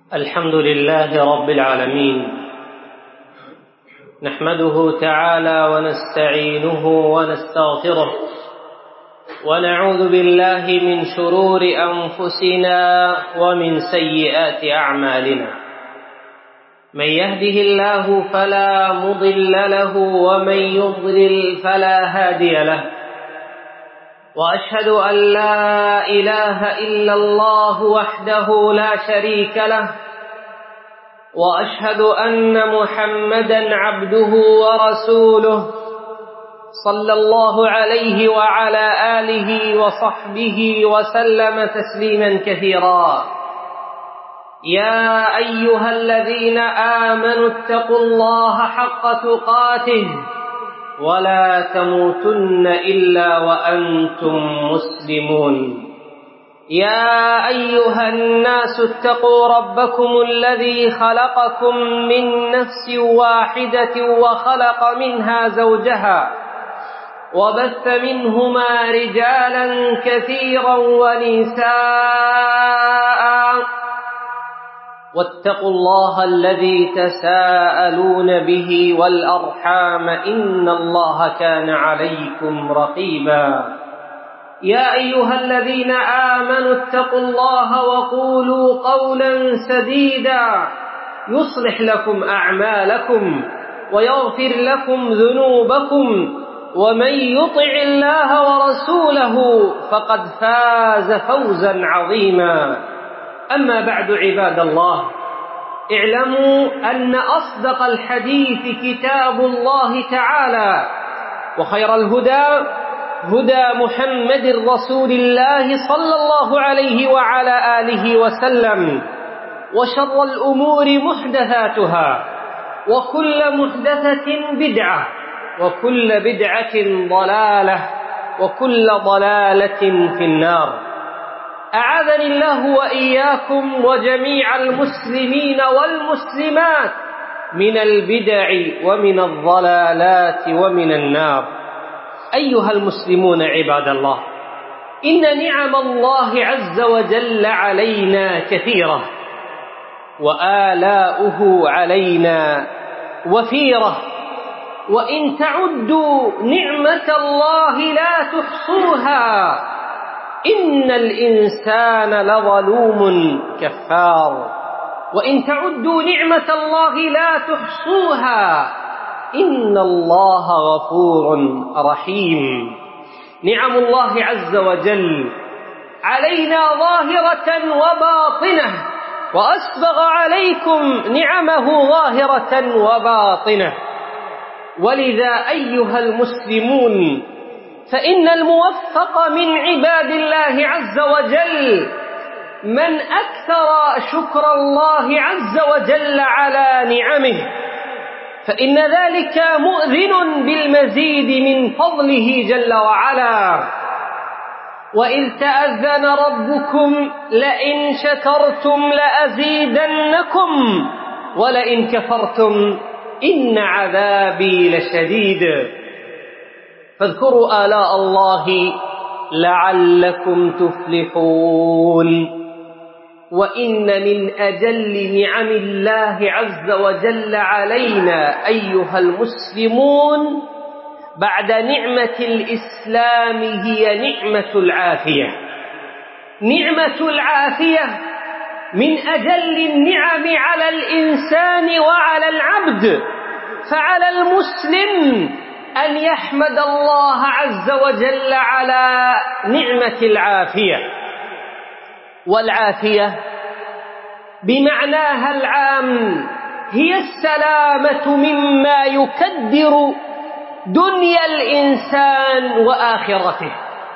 الحمد لله رب العالمين، نحمده تعالى ونستعينه ونستغفره، ونعوذ بالله من شرور أنفسنا ومن سيئات أعمالنا. من يهده الله فلا مضل له، ومن يضلل فلا هادي له. وأشهد أن لا إله إلا الله وحده لا شريك له، وأشهد أن محمدًا عبده ورسوله صلى الله عليه وعلى آله وصحبه وسلم تسليمًا كثيرًا. يا أيها الذين آمنوا اتقوا الله حق تقاته ولا تموتن إلا وأنتم مسلمون. يا أيها الناس اتقوا ربكم الذي خلقكم من نفس واحدة وخلق منها زوجها، وبث منهما رجالا كثيرا ونساء، واتقوا الله الذي تساءلون به والأرحام إن الله كان عليكم رقيبا. يا أيها الذين آمنوا اتقوا الله وقولوا قولا سديدا يصلح لكم أعمالكم ويغفر لكم ذنوبكم، ومن يطع الله ورسوله فقد فاز فوزا عظيما. أما بعد، عباد الله، اعلموا أن أصدق الحديث كتاب الله تعالى، وخير الهدى هدى محمد رسول الله صلى الله عليه وعلى آله وسلم، وشر الأمور محدثاتها، وكل محدثة بدعة، وكل بدعة ضلالة، وكل ضلالة في النار. أعاذني الله وإياكم وجميع المسلمين والمسلمات من البدع ومن الضلالات ومن النار. أيها المسلمون عباد الله، إن نعم الله عز وجل علينا كثيرة، وآلاؤه علينا وفيرة، وإن تعدوا نعمة الله لا تحصوها، إن الإنسان لظلوم كفار. وإن تعدوا نعمة الله لا تحصوها، إن الله غفور رحيم. نعم الله عز وجل علينا ظاهرة وباطنة، وأسبغ عليكم نعمه ظاهرة وباطنة. ولذا أيها المسلمون، فإن الموفق من عباد الله عز وجل من أكثر شكر الله عز وجل على نعمه، فإن ذلك مؤذن بالمزيد من فضله جل وعلا. وإذ تأذن ربكم لئن شكرتم لأزيدنكم ولئن كفرتم إن عذابي لشديد. فاذكروا آلاء الله لعلكم تفلحون. وإن من أجل نعم الله عز وجل علينا أيها المسلمون بعد نعمة الإسلام هي نعمة العافية. نعمة العافية من أجل النعم على الإنسان وعلى العبد، فعلى المسلم أن يحمد الله عز وجل على نعمة العافية. والعافية بمعناها العام هي السلامة مما يكدر دنيا الإنسان وآخرته.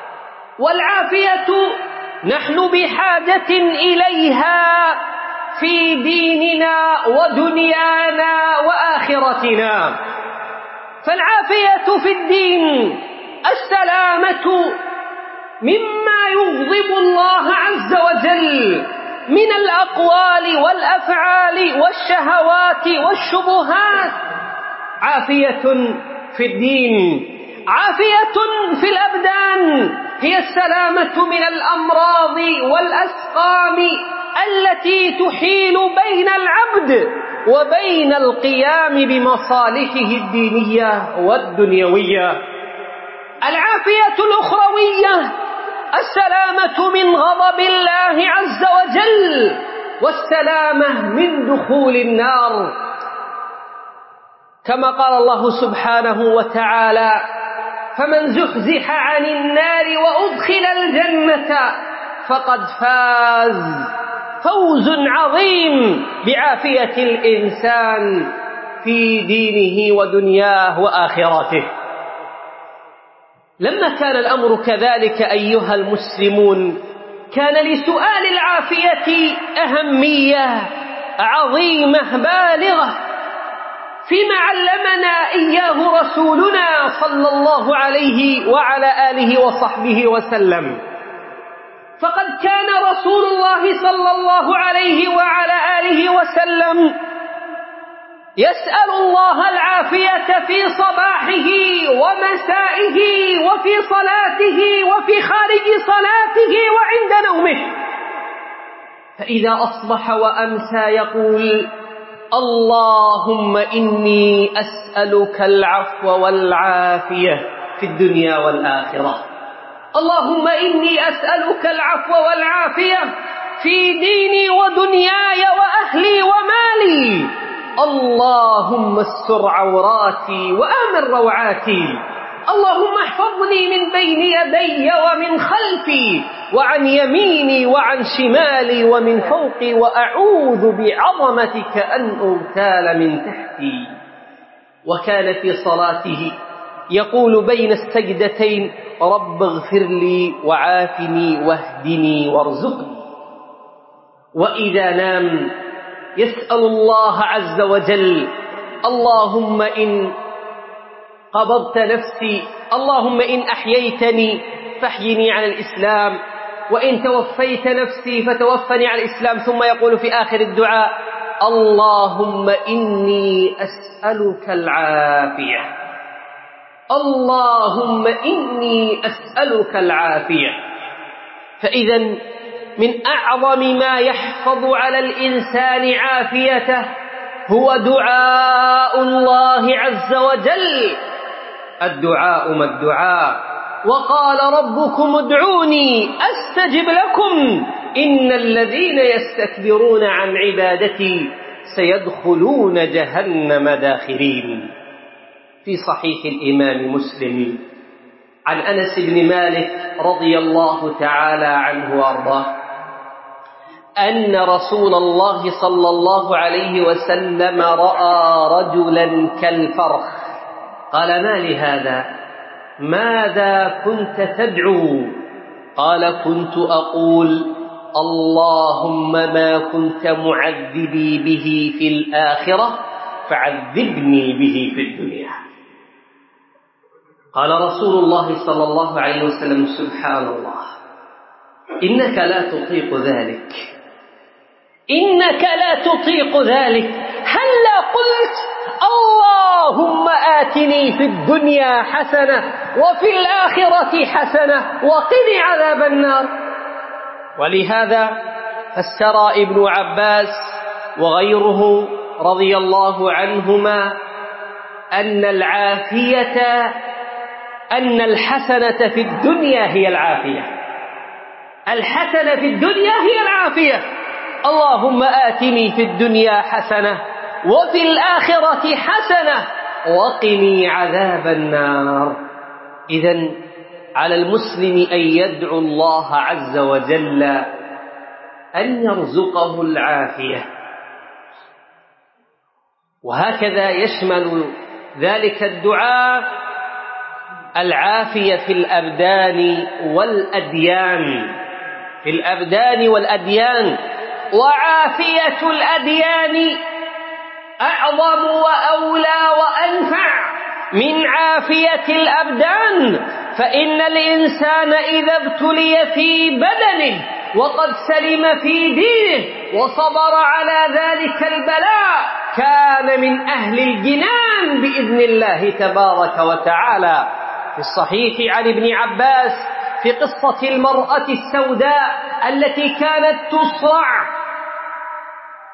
والعافية نحن بحاجة إليها في ديننا ودنيانا وآخرتنا. فالعافية في الدين السلامة مما يغضب الله عز وجل من الأقوال والأفعال والشهوات والشبهات. عافية في الدين، عافية في الأبدان، هي السلامة من الأمراض والأسقام التي تحيل بين العبد وبين القيام بمصالحه الدينية والدنيوية. العافية الأخروية السلامة من غضب الله عز وجل والسلامة من دخول النار، كما قال الله سبحانه وتعالى: فمن زحزح عن النار وأدخل الجنة فقد فاز فوز عظيم بعافية الإنسان في دينه ودنياه وآخرته. لما كان الأمر كذلك أيها المسلمون، كان لسؤال العافية أهمية عظيمة بالغة فيما علمنا إياه رسولنا صلى الله عليه وعلى آله وصحبه وسلم. فقد كان رسول الله صلى الله عليه وعلى آله وسلم يسأل الله العافية في صباحه ومسائه وفي صلاته وفي خارج صلاته وعند نومه، فإذا أصبح وأمسى يقول: اللهم إني أسألك العفو والعافية في الدنيا والآخرة. اللهم إني أسألك العفو والعافية في ديني ودنياي وأهلي ومالي. اللهم استر عوراتي وآمن روعاتي. اللهم احفظني من بين يدي ومن خلفي وعن يميني وعن شمالي ومن فوقي، وأعوذ بعظمتك أن أغتال من تحتي. وكان في صلاته يقول بين السجدتين: رب اغفر لي وعافني واهدني وارزقني. وإذا نام يسأل الله عز وجل: اللهم إن قبضت نفسي، اللهم إن أحييتني فاحيني على الإسلام، وإن توفيت نفسي فتوفني على الإسلام. ثم يقول في آخر الدعاء: اللهم إني أسألك العافية. اللهم إني أسألك العافية. فإذا من أعظم ما يحفظ على الإنسان عافيته هو دعاء الله عز وجل. الدعاء ما الدعاء؟ وقال ربكم ادعوني أستجب لكم إن الذين يستكبرون عن عبادتي سيدخلون جهنم داخرين. في صحيح الإمام مسلم عن أنس بن مالك رضي الله تعالى عنه وأرضاه أن رسول الله صلى الله عليه وسلم رأى رجلا كالفرخ، قال: ما لهذا؟ ماذا كنت تدعو؟ قال: كنت أقول: اللهم ما كنت معذبي به في الآخرة فعذبني به في الدنيا. قال رسول الله صلى الله عليه وسلم: سبحان الله، إنك لا تطيق ذلك، إنك لا تطيق ذلك. هلا قلت: اللهم آتني في الدنيا حسنة وفي الآخرة حسنة وقني عذاب النار. ولهذا فسر ابن عباس وغيره رضي الله عنهما أن الحسنة في الدنيا هي العافية. الحسنة في الدنيا هي العافية. اللهم آتني في الدنيا حسنة وفي الآخرة حسنة وقني عذاب النار. إذن على المسلم أن يدعو الله عز وجل أن يرزقه العافية، وهكذا يشمل ذلك الدعاء العافية في الأبدان والأديان، في الأبدان والأديان. وعافية الأديان أعظم وأولى وأنفع من عافية الأبدان، فإن الإنسان إذا ابتلي في بدنه وقد سلم في دينه وصبر على ذلك البلاء كان من أهل الجنان بإذن الله تبارك وتعالى. في الصحيح عن ابن عباس في قصة المرأة السوداء التي كانت تصرع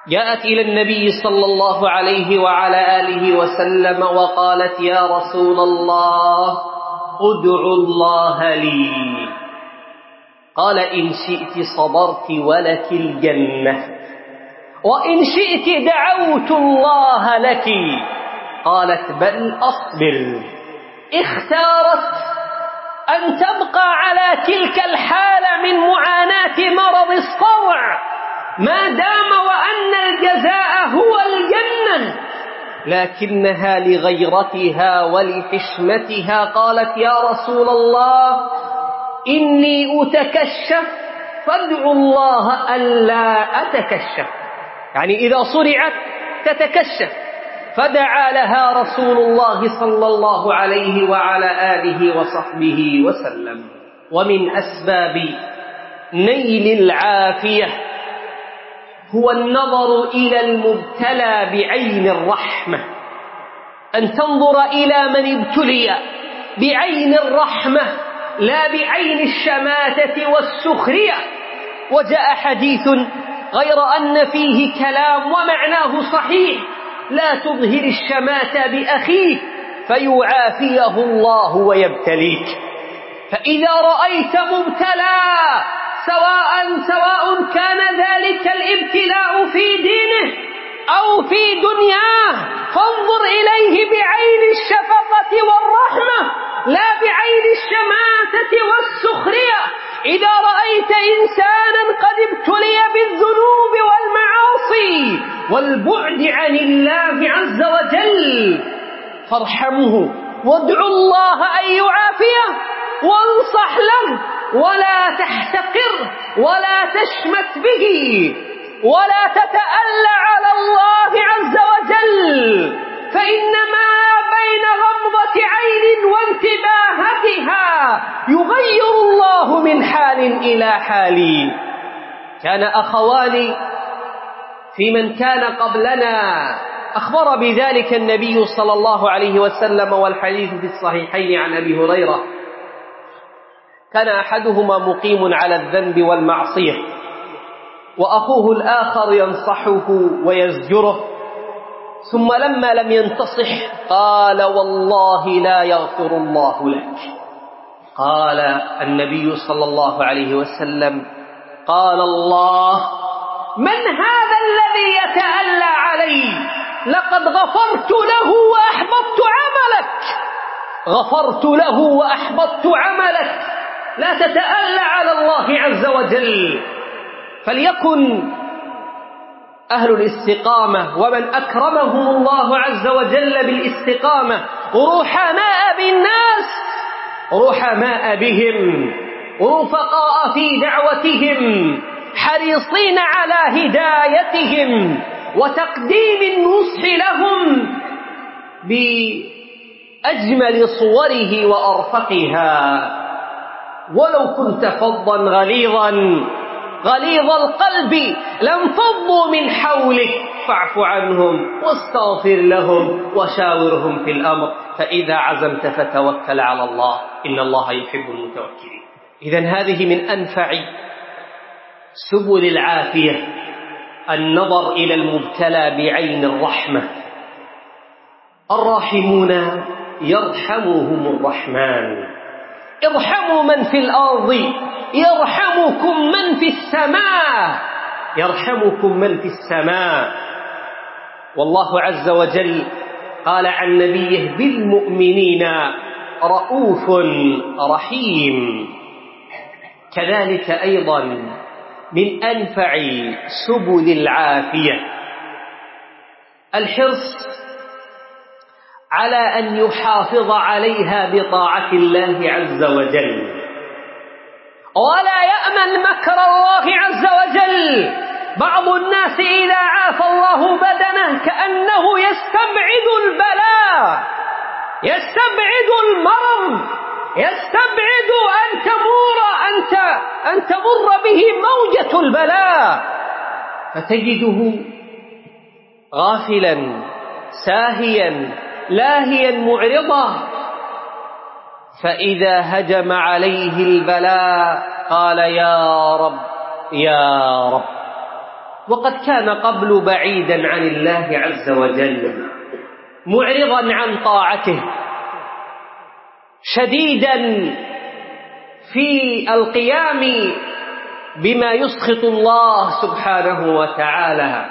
جاءت إلى النبي صلى الله عليه وعلى آله وسلم وقالت: يا رسول الله ادعو الله لي. قال: إن شئت صبرت ولك الجنة، وإن شئت دعوت الله لك. قالت: بل أصبر. اختارت أن تبقى على تلك الحالة من معاناة مرض الصرع ما دام وأن الجزاء هو الجنة، لكنها لغيرتها ولحشمتها قالت: يا رسول الله إني أتكشف فادعو الله ألا أتكشف، يعني إذا صرعت تتكشف. فدعا لها رسول الله صلى الله عليه وعلى آله وصحبه وسلم. ومن أسباب نيل العافية هو النظر إلى المبتلى بعين الرحمة، أن تنظر إلى من ابتلي بعين الرحمة لا بعين الشماتة والسخرية. وجاء حديث غير أن فيه كلام ومعناه صحيح: لا تظهر الشماتة بأخيك فيعافيه الله ويبتليك. فإذا رأيت مبتلى سواء كان ذلك الابتلاء في دينه أو في دنياه، فانظر إليه بعين الشفقة والرحمة لا بعين الشماتة والسخرية. إذا رأيت إنسانا قد ابتلي بالذنوب والمعاصي والبعد عن الله عز وجل فارحمه وادعو الله أن يعافيه وانصح له، ولا تحتقر ولا تشمت به ولا تتألى على الله عز وجل، فإنما بين غمضة عين وانتباهتها يغير الله من حال إلى حال. كان أخوان في من كان قبلنا أخبر بذلك النبي صلى الله عليه وسلم، والحديث في الصحيحين عن أبي هريرة. كان أحدهما مقيم على الذنب والمعصية، وأخوه الآخر ينصحه ويزجره، ثم لما لم ينتصح قال: والله لا يغفر الله لك. قال النبي صلى الله عليه وسلم: قال الله: من هذا الذي يتألى علي؟ لقد غفرت له وأحبطت عملك، غفرت له وأحبطت عملك. لا تتألى على الله عز وجل. فليكن أهل الاستقامة ومن أكرمهم الله عز وجل بالاستقامة رحماء بالناس، رحماء بهم، رفقاء في دعوتهم، حريصين على هدايتهم وتقديم النصح لهم بأجمل صوره وأرفقها. ولو كنت فظا غليظ القلب لانفضوا من حولك فاعف عنهم واستغفر لهم وشاورهم في الأمر، فإذا عزمت فتوكل على الله إن الله يحب المتوكلين. إذن هذه من أنفع سبل العافية، النظر إلى المبتلى بعين الرحمة. الراحمون يرحمهم الرحمن. ارحموا من في الأرض يرحمكم من في السماء، يرحمكم من في السماء. والله عز وجل قال عن نبيه: بالمؤمنين رؤوف رحيم. كذلك أيضا من أنفع سبل العافية الحرص على أن يحافظ عليها بطاعة الله عز وجل، ولا يأمن مكر الله عز وجل. بعض الناس إذا عافى الله بدنه كأنه يستبعد البلاء، يستبعد المرض، يستبعد أن تمر به موجة البلاء، فتجده غافلا ساهيا لاهيا معرضا. فإذا هجم عليه البلاء قال: يا رب يا رب. وقد كان قبل بعيدا عن الله عز وجل، معرضا عن طاعته، شديدا في القيام بما يسخط الله سبحانه وتعالى.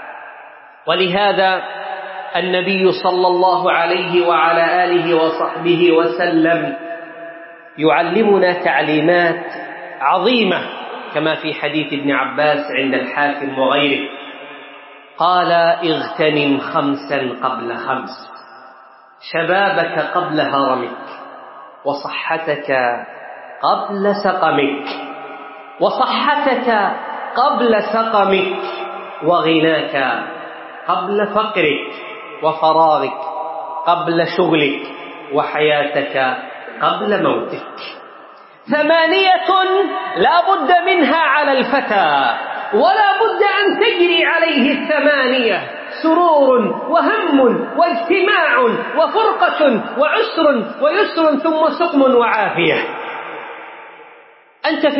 ولهذا النبي صلى الله عليه وعلى آله وصحبه وسلم يعلمنا تعليمات عظيمة كما في حديث ابن عباس عند الحاكم وغيره، قال: اغتنم 5 قبل 5، شبابك قبل هرمك، وصحتك قبل سقمك، وصحتك قبل سقمك، وغناك قبل فقرك، وفراغك قبل شغلك، وحياتك قبل موتك. 8 لا بد منها على الفتى، ولا بد أن تجري عليه 8: سرور وهم واجتماع وفرقة وعسر ويسر ثم سقم وعافية. أنت في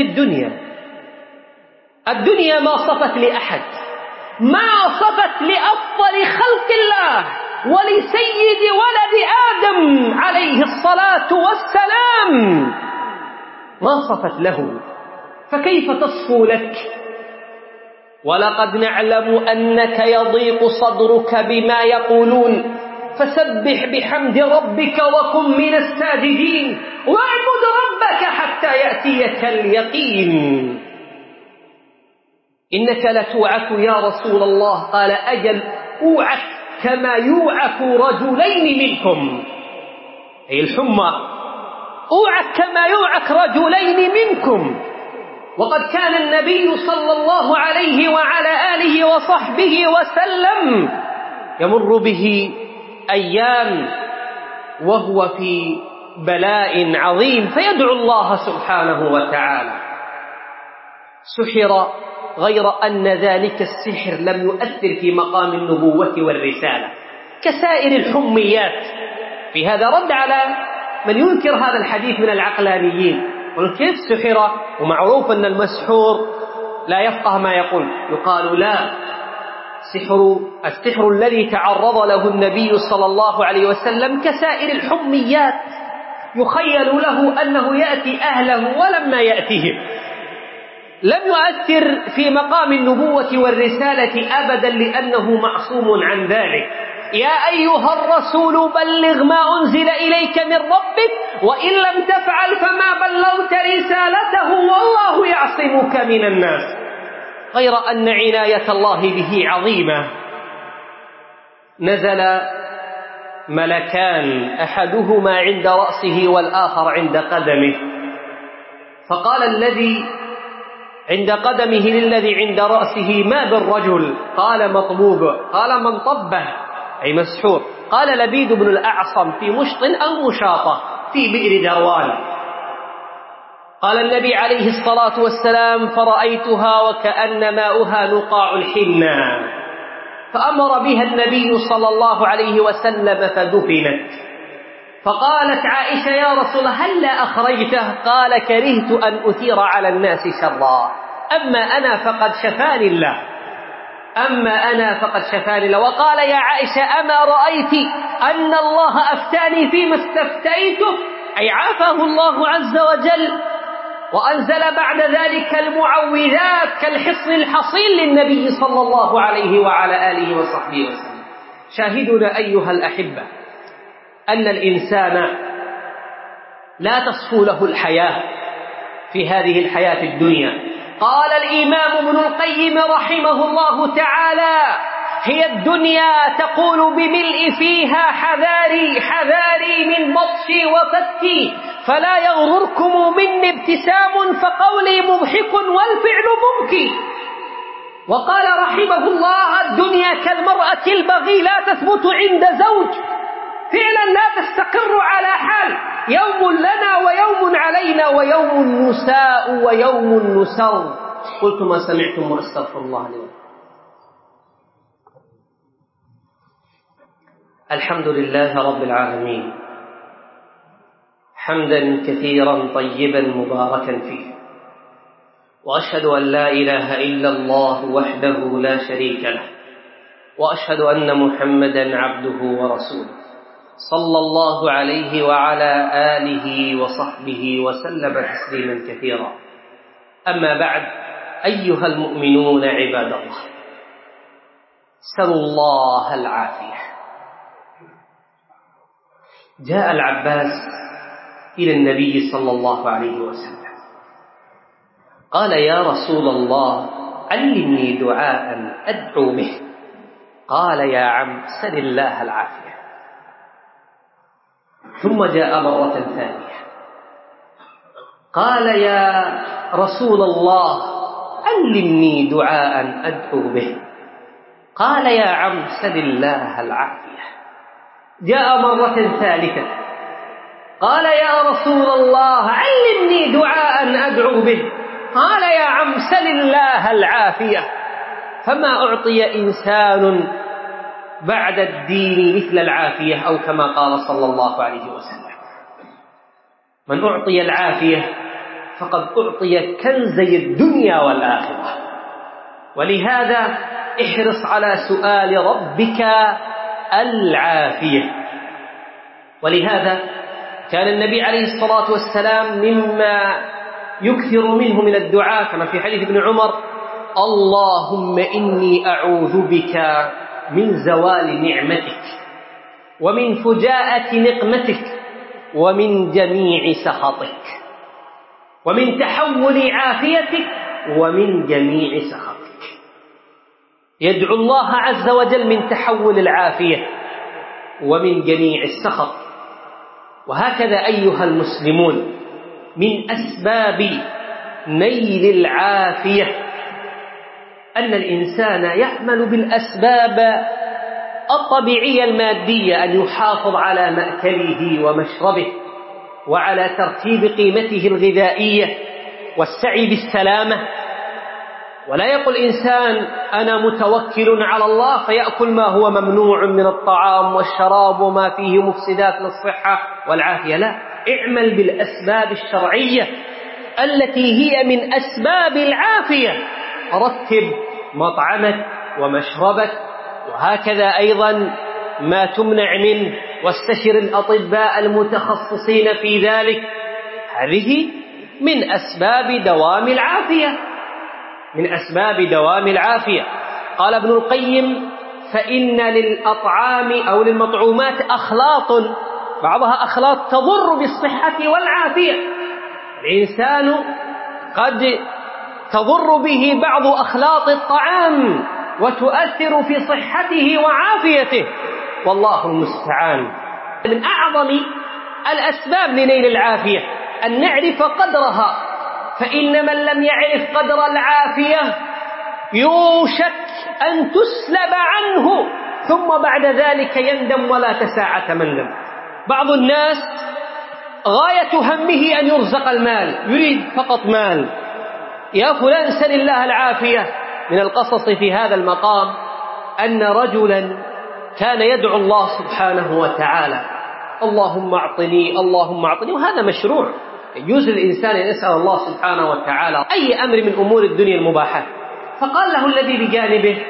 الدنيا ما صفت لأحد، ما صفت لأفضل خلق الله ولسيد ولد آدم عليه الصلاة والسلام، ما صفت له، فكيف تصفو لك؟ ولقد نعلم أنك يضيق صدرك بما يقولون، فسبح بحمد ربك وكن من الساجدين، واعبد ربك حتى يأتيك اليقين. إنك لتوعك يا رسول الله. قال: أجل، أوعك كما يوعك رجلين منكم، أي الحمى، أوعك كما يوعك رجلين منكم. وقد كان النبي صلى الله عليه وعلى آله وصحبه وسلم يمر به أيام وهو في بلاء عظيم، فيدعو الله سبحانه وتعالى. سحر، غير أن ذلك السحر لم يؤثر في مقام النبوة والرسالة كسائر الحميات. في هذا رد على من ينكر هذا الحديث من العقلانيين، يقول: كيف سحر؟ ومعروف أن المسحور لا يفقه ما يقول. يقال: لا، السحر الذي تعرض له النبي صلى الله عليه وسلم كسائر الحميات، يخيل له أنه يأتي أهله ولما يأتهم، لم يؤثر في مقام النبوة والرسالة أبدا، لأنه معصوم عن ذلك. يا أيها الرسول بلغ ما أنزل إليك من ربك، وإن لم تفعل فما بلغت رسالته، والله يعصمك من الناس. غير أن عناية الله به عظيمة. نزل ملكان، أحدهما عند رأسه والآخر عند قدمه، فقال الذي عند قدمه للذي عند رأسه: ما بالرجل؟ قال: مطبوب. قال: من طبه؟ أي مسحور. قال: لبيد بن الأعصم في مشط أو مشاطة في بئر دروان. قال النبي عليه الصلاة والسلام: فرأيتها وكأن ماؤها نقاع الحنة، فأمر بها النبي صلى الله عليه وسلم فدفنت. فقالت عائشة: يا رسول الله، هل لا أخرجته؟ قال: كرهت أن أثير على الناس شرا، أما أنا فقد شفاني الله، أما أنا فقد شفاني الله. وقال: يا عائشة، أما رأيت أن الله أفتاني فيما استفتيته؟ أي عافاه الله عز وجل، وأنزل بعد ذلك المعوذات كالحصن الحصين للنبي صلى الله عليه وعلى آله وصحبه وسلم. شاهدنا أيها الأحبة أن الإنسان لا تصفو له الحياة في هذه الحياة الدنيا. قال الإمام ابن القيم رحمه الله تعالى: هي الدنيا تقول بملء فيها حذاري حذاري من بطشي وفتي، فلا يغرركم مني ابتسام فقولي مضحك والفعل مبكي. وقال رحمه الله: الدنيا كالمرأة البغي لا تثبت عند زوج، فعلا لا تستقر على حال، يوم لنا ويوم علينا ويوم نساء ويوم نسر. قلت ما سمعتم وأستغفر الله لي. الحمد لله رب العالمين، حمدا كثيرا طيبا مباركا فيه، وأشهد أن لا إله إلا الله وحده لا شريك له، وأشهد أن محمدا عبده ورسوله صلى الله عليه وعلى آله وصحبه وسلم تسليما كثيرا. أما بعد، أيها المؤمنون عباد الله، سلوا الله العافية. جاء العباس إلى النبي صلى الله عليه وسلم قال: يا رسول الله، علمني دعاء أدعو به. قال: يا عم، سل الله العافية. ثم جاء مرة ثانية قال: يا رسول الله، علمني دعاء أدعو به. قال: يا عم، سل الله العافية. جاء مرة ثالثة قال: يا رسول الله، علمني دعاء أدعو به. قال: يا عم، سل الله العافية. فما أعطي إنسان بعد الدين مثل العافية، أو كما قال صلى الله عليه وسلم: من أعطي العافية فقد أعطي كنزي الدنيا والآخرة. ولهذا احرص على سؤال ربك العافية. ولهذا كان النبي عليه الصلاة والسلام مما يكثر منه من الدعاء كما في حديث ابن عمر: اللهم إني أعوذ بك من زوال نعمتك، ومن فجاءة نقمتك، ومن جميع سخطك، ومن تحول عافيتك، ومن جميع سخطك. يدعو الله عز وجل من تحول العافية ومن جميع السخط. وهكذا أيها المسلمون، من أسباب نيل العافية أن الإنسان يعمل بالأسباب الطبيعية المادية، أن يحافظ على مأكله ومشربه، وعلى ترتيب قيمته الغذائية، والسعي بالسلامة. ولا يقول إنسان: أنا متوكل على الله، فيأكل ما هو ممنوع من الطعام والشراب وما فيه مفسدات للصحة والعافية. لا، اعمل بالأسباب الشرعية التي هي من أسباب العافية. رتب مطعمك ومشربك، وهكذا أيضا ما تمنع منه، واستشر الأطباء المتخصصين في ذلك. هذه من أسباب دوام العافية، من أسباب دوام العافية. قال ابن القيم: فإن للأطعام أو للمطعومات أخلاط، بعضها أخلاط تضر بالصحة والعافية. الإنسان قد تضر به بعض أخلاط الطعام وتؤثر في صحته وعافيته، والله المستعان. من أعظم الأسباب لنيل العافية أن نعرف قدرها، فإن من لم يعرف قدر العافية يوشك أن تسلب عنه، ثم بعد ذلك يندم ولا تساعة مندم. بعض الناس غاية همه أن يرزق المال، يريد فقط مال. يا فلان، سل الله العافية. من القصص في هذا المقام أن رجلا كان يدعو الله سبحانه وتعالى: اللهم أعطني، اللهم أعطني. وهذا مشروع، يجوز للإنسان أن يسأل الله سبحانه وتعالى أي أمر من أمور الدنيا المباحات. فقال له الذي بجانبه،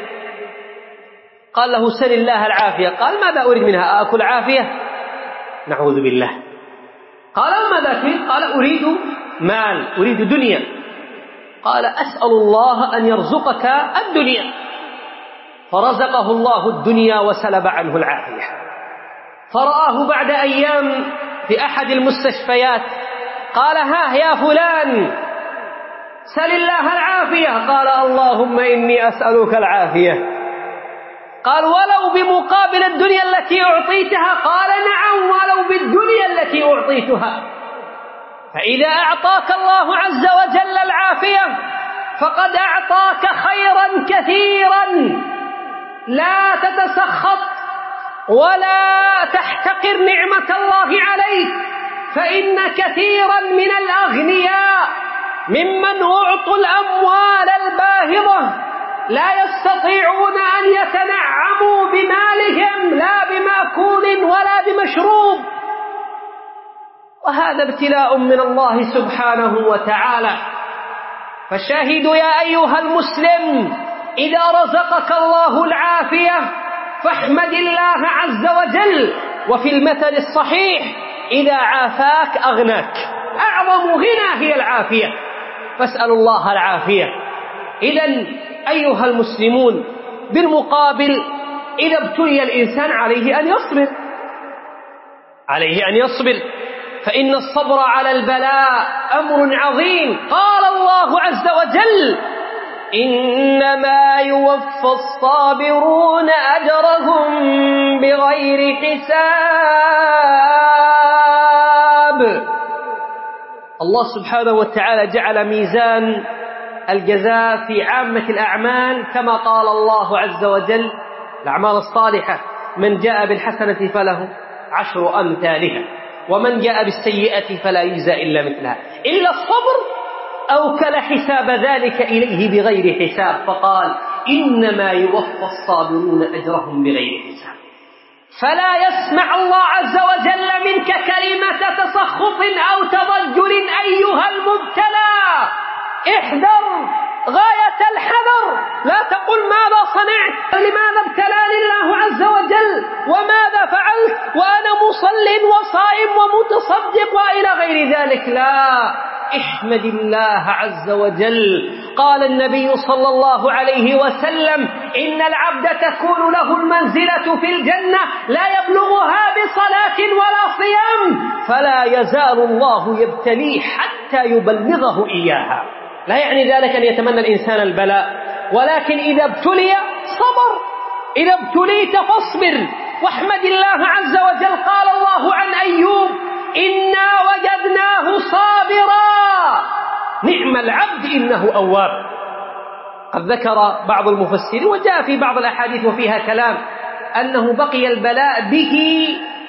قال له: سل الله العافية. قال: ماذا أريد منها؟ أأكل عافية؟ نعوذ بالله. قال: ماذا تريد؟ قال: أريد مال، أريد دنيا. قال: أسأل الله أن يرزقك الدنيا. فرزقه الله الدنيا وسلب عنه العافية. فرآه بعد أيام في أحد المستشفيات، قال: ها يا فلان، سل الله العافية. قال: اللهم إني أسألك العافية. قال: ولو بمقابل الدنيا التي أعطيتها؟ قال: نعم، ولو بالدنيا التي أعطيتها. فإذا أعطاك الله عز وجل العافية فقد أعطاك خيرا كثيرا. لا تتسخط ولا تحتقر نعمة الله عليك، فإن كثيرا من الأغنياء ممن أعطوا الأموال الباهظة لا يستطيعون أن يتنعموا بمالهم، لا بمأكول ولا بمشروب. وهذا ابتلاء من الله سبحانه وتعالى. فالشاهد يا أيها المسلم، إذا رزقك الله العافية فاحمد الله عز وجل. وفي المثل الصحيح: إذا عافاك أغناك. أعظم غنى هي العافية، فاسأل الله العافية. إذن أيها المسلمون، بالمقابل إذا ابتلي الإنسان عليه أن يصبر، فإن الصبر على البلاء أمر عظيم. قال الله عز وجل: إنما يوفى الصابرون أجرهم بغير حساب. الله سبحانه وتعالى جعل ميزان الجزاء في عامة الأعمال كما قال الله عز وجل: الأعمال الصالحة من جاء بالحسنة فله 10 أمثالها ومن جاء بالسيئة فلا يجزى إلا مثلها، إلا الصبر أوكل حساب ذلك إليه بغير حساب، فقال: إنما يوفى الصابرون أجرهم بغير حساب. فلا يسمع الله عز وجل منك كلمة تسخط أو تضجر أيها المبتلى. احذر غاية الحذر، لا تقل ماذا صنعت، لماذا ابتلاني الله عز وجل، وماذا فعلت وأنا مصل وصائم ومتصدق وإلى غير ذلك. لا، احمد الله عز وجل. قال النبي صلى الله عليه وسلم: إن العبد تكون له المنزلة في الجنة لا يبلغها بصلاة ولا صيام، فلا يزال الله يبتليه حتى يبلغه إياها. لا يعني ذلك أن يتمنى الإنسان البلاء، ولكن إذا ابتلي صبر، إذا ابتليت فاصبر واحمد الله عز وجل. قال الله عن أيوب: إنا وجدناه صابرا نعم العبد إنه أواب. قد ذكر بعض المفسرين وجاء في بعض الأحاديث وفيها كلام أنه بقي البلاء به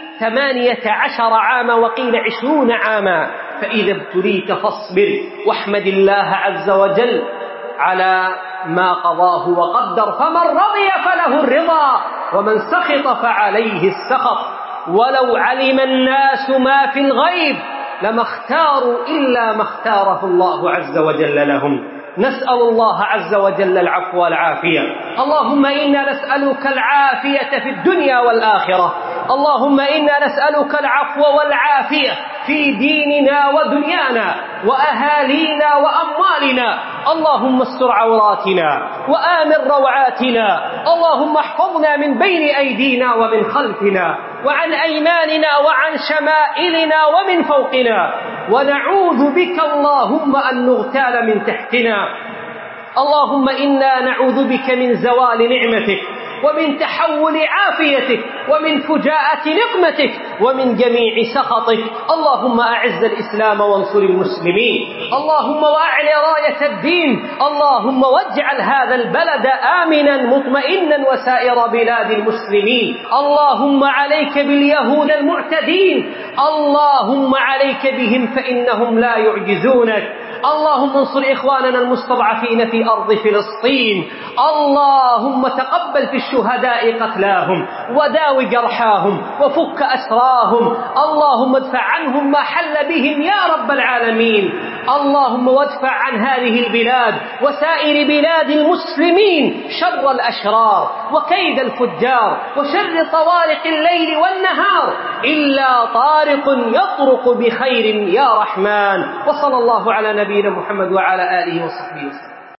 18 عاما وقيل 20 عاما. فإذا ابتليت فاصبر واحمد الله عز وجل على ما قضاه وقدر، فمن رضي فله الرضا ومن سخط فعليه السخط. ولو علم الناس ما في الغيب لما اختاروا إلا ما اختاره الله عز وجل لهم. نسأل الله عز وجل العفو والعافية. اللهم إنا نسألك العافية في الدنيا والآخرة. اللهم إنا نسألك العفو والعافية في ديننا ودنيانا وأهالينا وأموالنا. اللهم استر عوراتنا وآمن روعاتنا. اللهم احفظنا من بين أيدينا ومن خلفنا وعن أيماننا وعن شمائلنا ومن فوقنا، ونعوذ بك اللهم أن نغتال من تحتنا. اللهم إنا نعوذ بك من زوال نعمتك ومن تحول عافيتك ومن فجاءة نقمتك ومن جميع سخطك. اللهم أعز الإسلام وانصر المسلمين. اللهم وأعل راية الدين. اللهم واجعل هذا البلد آمنا مطمئنا وسائر بلاد المسلمين. اللهم عليك باليهود المعتدين، اللهم عليك بهم فإنهم لا يعجزونك. اللهم انصر إخواننا المستضعفين في أرض فلسطين. اللهم تقبل في الشهداء قتلاهم وداو جرحاهم وفك أسراهم. اللهم ادفع عنهم ما حل بهم يا رب العالمين. اللهم وادفع عن هذه البلاد وسائر بلاد المسلمين شر الأشرار وكيد الفجار وشر طوارق الليل والنهار إلا طارق يطرق بخير يا رحمن. وصلى الله على نبينا محمد وعلى آله وصحبه وسلم.